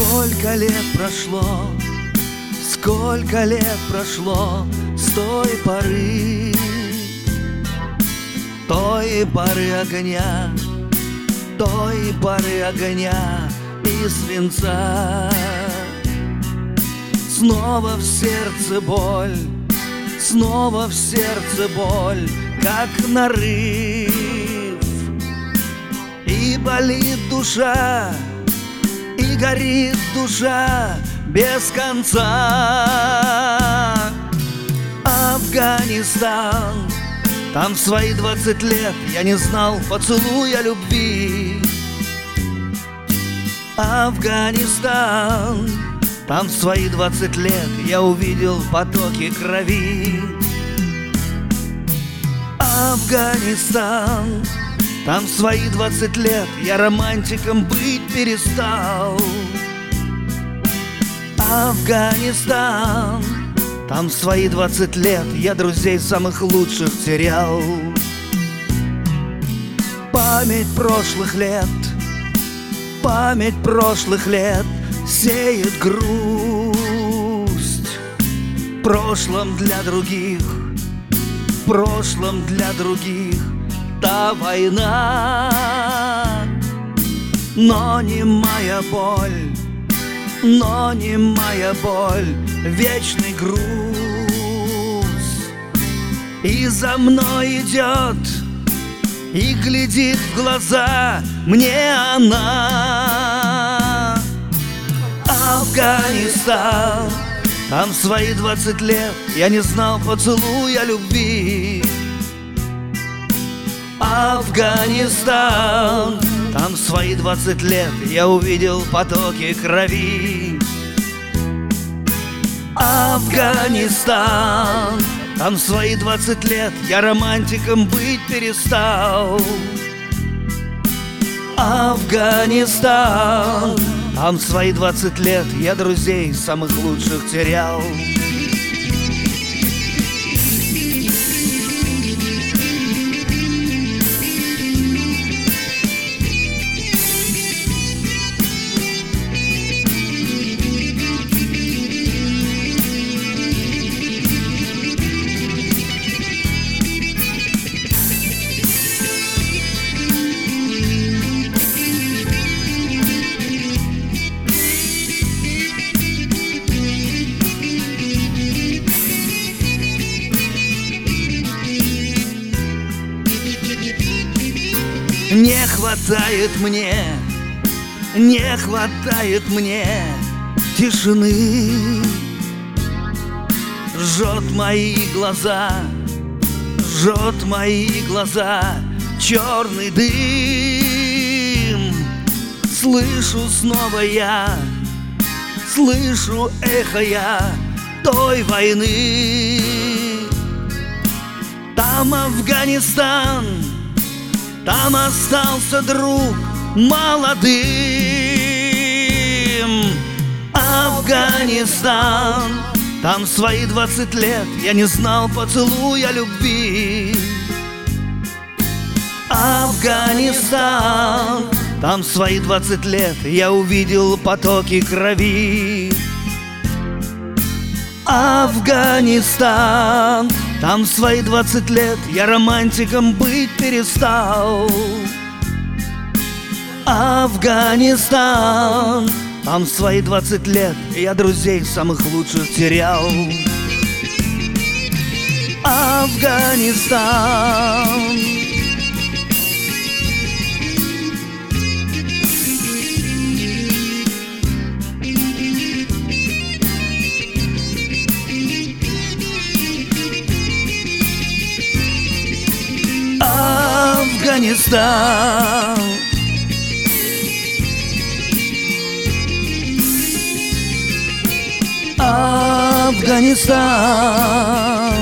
Сколько лет прошло, сколько лет прошло с той поры огня, той поры огня и свинца. Снова в сердце боль, снова в сердце боль, как нарыв. И болит душа, и горит душа без конца. Афганистан, там в свои 20 лет я не знал поцелуя любви. Афганистан, там в свои 20 лет я увидел потоки крови. Афганистан, там в свои 20 лет я романтиком быть перестал. Афганистан, там в свои 20 лет я друзей самых лучших терял. Память прошлых лет, память прошлых лет сеет грусть. В прошлом для других, в прошлом для других та война. Но не моя боль, но не моя боль, вечный груз. И за мной идет, и глядит в глаза мне она. Афганистан, там в свои 20 лет я не знал поцелуя любви. Афганистан, там в свои 20 лет я увидел потоки крови. Афганистан, там в свои 20 лет я романтиком быть перестал. Афганистан, там в свои 20 лет я друзей самых лучших терял. Не хватает мне, не хватает мне тишины. Жжет мои глаза, жжет мои глаза черный дым. Слышу снова я, слышу эхо я той войны. Там Афганистан, там остался друг молодым. Афганистан, там в свои 20 лет я не знал поцелуя любви. Афганистан, там в свои 20 лет я увидел потоки крови. Афганистан, там в свои 20 лет я романтиком быть перестал. Афганистан, там в свои 20 лет я друзей самых лучших терял. Афганистан. Афганистан. Афганистан.